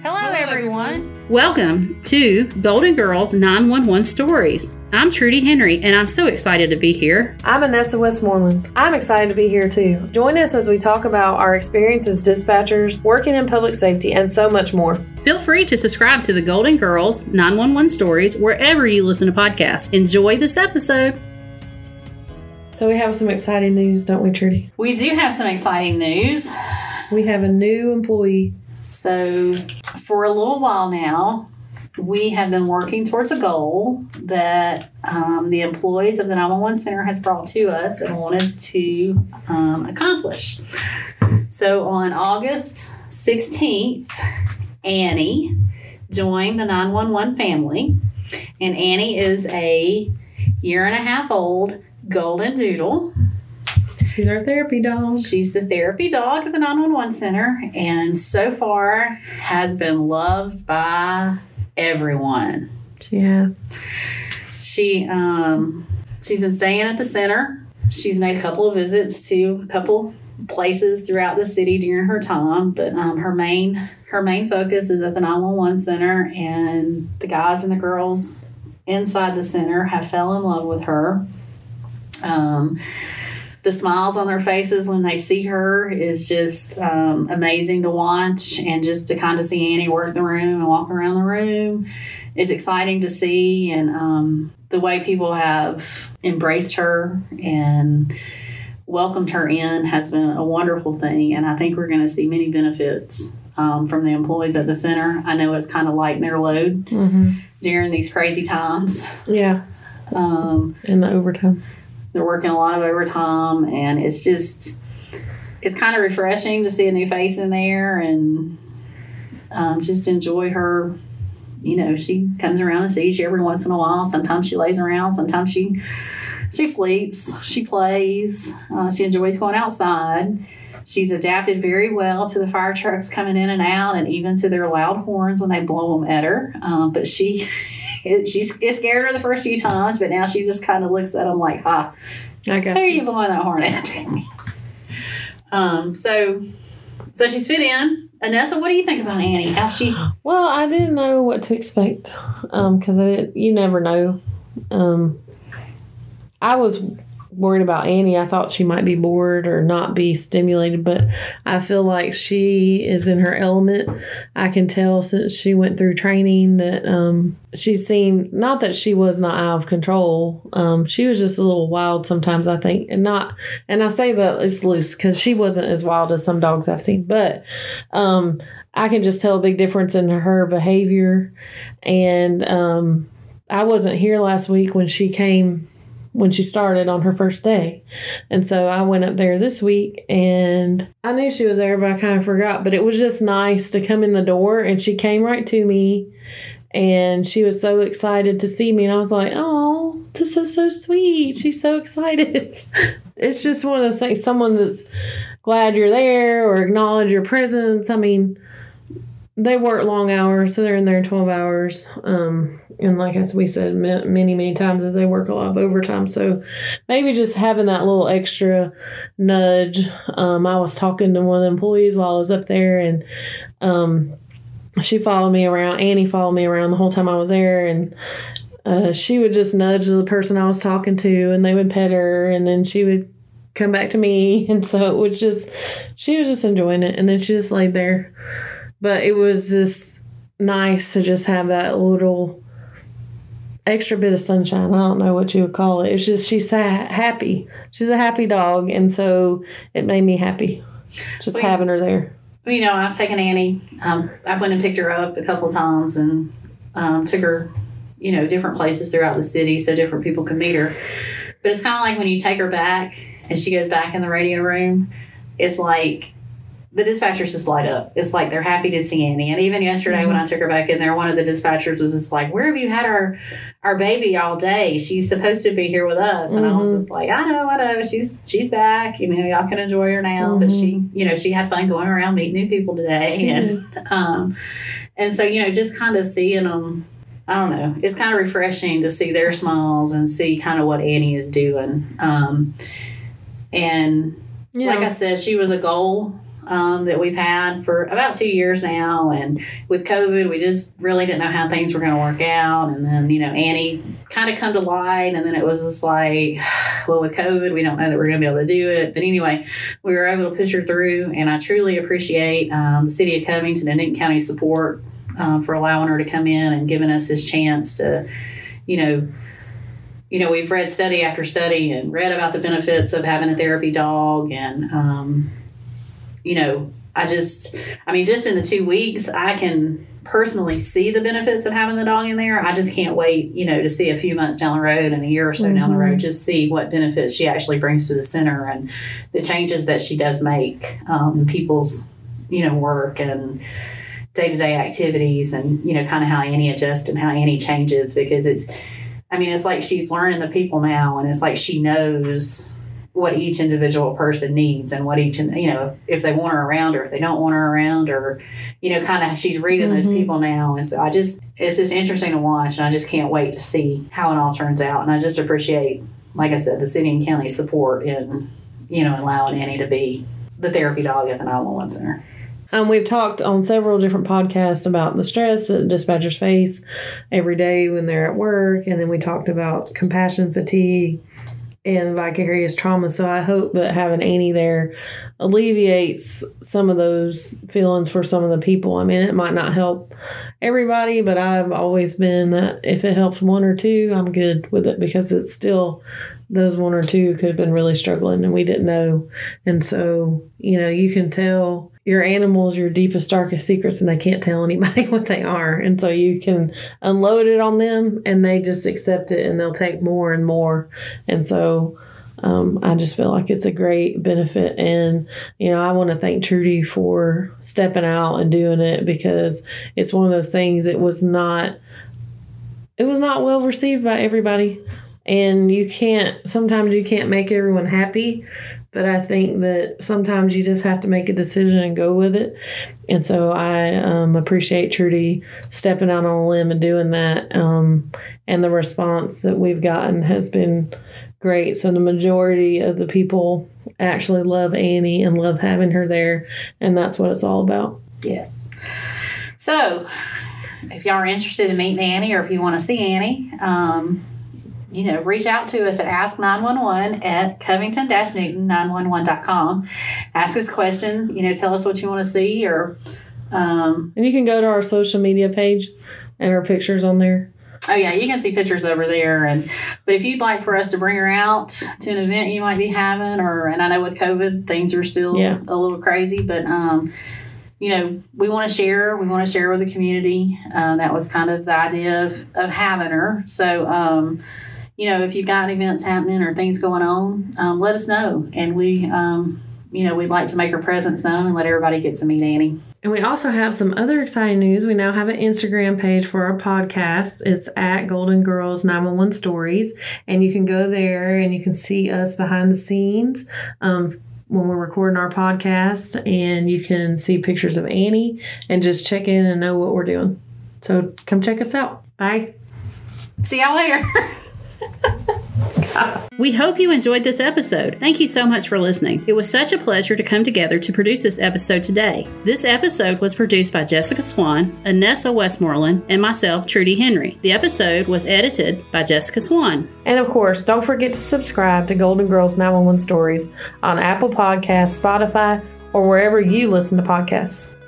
Hello, everyone. Welcome to Golden Girls 911 Stories. I'm Trudy Henry, and I'm so excited to be here. I'm Anessa Westmoreland. I'm excited to be here too. Join us as we talk about our experience as dispatchers, working in public safety, and so much more. Feel free to subscribe to the Golden Girls 911 Stories wherever you listen to podcasts. Enjoy this episode. So we have some exciting news, don't we, Trudy? We do have some exciting news. We have a new employee. So, for a little while now, we have been working towards a goal that the employees of the 911 Center has brought to us and wanted to accomplish. So, on August 16th, Annie joined the 911 family, and Annie is a 1.5-year-old golden doodle. She's our therapy dog. She's the therapy dog at the 911 Center, and so far has been loved by everyone. She has. She's been staying at the center. She's made a couple of visits to a couple places throughout the city during her time, but her main focus is at the 911 Center, and the guys and the girls inside the center have fell in love with her. The smiles on their faces when they see her is just amazing to watch, and just to kind of see Annie work the room and walk around the room is exciting to see. And the way people have embraced her and welcomed her in has been a wonderful thing, and I think we're going to see many benefits from the employees at the center. I know it's kind of lighting their load during these crazy times. Yeah. And the overtime. They're working a lot of overtime, and it's kind of refreshing to see a new face in there and just enjoy her. You know, she comes around and sees you every once in a while. Sometimes she lays around. Sometimes she sleeps. She plays. She enjoys going outside. She's adapted very well to the fire trucks coming in and out, and even to their loud horns when they blow them at her. But it scared her the first few times, but now she just kind of looks at them like, "Ha, I got who are you. you blowing that horn at?" So she's fit in. Anessa, what do you think about Annie? How's she? Well, I didn't know what to expect because you never know. I was worried about Annie. I thought she might be bored or not be stimulated, but I feel like she is in her element. I can tell since she went through training that she's seen, not that she was not out of control. She was just a little wild sometimes, I think, and I say that it's loose because she wasn't as wild as some dogs I've seen, but I can just tell a big difference in her behavior. And I wasn't here last week when she started on her first day. And so I went up there this week, and I knew she was there, but I kind of forgot. But it was just nice to come in the door, and she came right to me, and she was so excited to see me. And I was like, oh, this is so sweet. She's so excited. It's just one of those things, someone that's glad you're there or acknowledge your presence. I mean, they work long hours, so they're in there 12 hours. And like as we said many, many times, as they work a lot of overtime. So maybe just having that little extra nudge. I was talking to one of the employees while I was up there, and she followed me around. Annie followed me around the whole time I was there, and she would just nudge the person I was talking to, and they would pet her, and then she would come back to me. And so she was just enjoying it. And then she just laid there. But it was just nice to just have that little extra bit of sunshine. I don't know what you would call it. It's just she's happy. She's a happy dog, and so it made me happy just having her there. Well, you know, I've taken Annie. I went and picked her up a couple of times and took her, you know, different places throughout the city so different people could meet her. But it's kind of like when you take her back and she goes back in the radio room, it's like the dispatchers just light up. It's like they're happy to see Annie. And even yesterday when I took her back in there, one of the dispatchers was just like, where have you had our baby all day? She's supposed to be here with us. And I was just like, I know. She's back. You know, y'all can enjoy her now. But she, you know, she had fun going around meeting new people today. And so, you know, just kind of seeing them, I don't know, it's kind of refreshing to see their smiles and see kind of what Annie is doing. And like I said, she was a goal that we've had for about 2 years now. And with COVID, we just really didn't know how things were going to work out. And then, Annie kind of come to light. And then it was just like, well, with COVID, we don't know that we're going to be able to do it. But anyway, we were able to push her through. And I truly appreciate the City of Covington and Denton County support for allowing her to come in and giving us this chance to, we've read study after study and read about the benefits of having a therapy dog. And, just in the 2 weeks, I can personally see the benefits of having the dog in there. I just can't wait, to see a few months down the road and a year or so down the road, just see what benefits she actually brings to the center and the changes that she does make in people's, work and day-to-day activities and, kind of how Annie adjusts and how Annie changes, because it's like she's learning the people now, and it's like she knows what each individual person needs and what each, if they want her around or if they don't want her around, or, kind of she's reading those people now. And so it's just interesting to watch, and I just can't wait to see how it all turns out. And I just appreciate, like I said, the city and county support in, allowing Annie to be the therapy dog at the 911 center. We've talked on several different podcasts about the stress that dispatchers face every day when they're at work. And then we talked about compassion fatigue and vicarious trauma. So I hope that having Annie there alleviates some of those feelings for some of the people. It might not help everybody, but I've always been that if it helps one or two, I'm good with it, because it's still those one or two could have been really struggling and we didn't know. And so, you can tell your animals your deepest, darkest secrets, and they can't tell anybody what they are. And so you can unload it on them and they just accept it and they'll take more and more. And so I just feel like it's a great benefit. And, I want to thank Trudy for stepping out and doing it, because it's one of those things, it was not well received by everybody. And sometimes you can't make everyone happy, but I think that sometimes you just have to make a decision and go with it. And so I appreciate Trudy stepping out on a limb and doing that. And the response that we've gotten has been great. So the majority of the people actually love Annie and love having her there. And that's what it's all about. Yes. So if y'all are interested in meeting Annie, or if you want to see Annie, reach out to us at ask911 at covington-newton911.com. Ask us a question, tell us what you want to see, or... and you can go to our social media page and our pictures on there. Oh, yeah, you can see pictures over there. But if you'd like for us to bring her out to an event you might be having, and I know with COVID, things are still a little crazy, but... we want to share. We want to share with the community. That was kind of the idea of having her. So, if you've got events happening or things going on, let us know. And we'd like to make her presence known and let everybody get to meet Annie. And we also have some other exciting news. We now have an Instagram page for our podcast. It's at Golden Girls 911 Stories. And you can go there and you can see us behind the scenes when we're recording our podcast. And you can see pictures of Annie and just check in and know what we're doing. So come check us out. Bye. See y'all later. We hope you enjoyed this episode. Thank you so much for listening. It was such a pleasure to come together to produce this episode today. This episode was produced by Jessica Swan, Anessa Westmoreland, and myself, Trudy Henry. The episode was edited by Jessica Swan. And of course, don't forget to subscribe to Golden Girls 911 Stories on Apple Podcasts, Spotify, or wherever you listen to podcasts.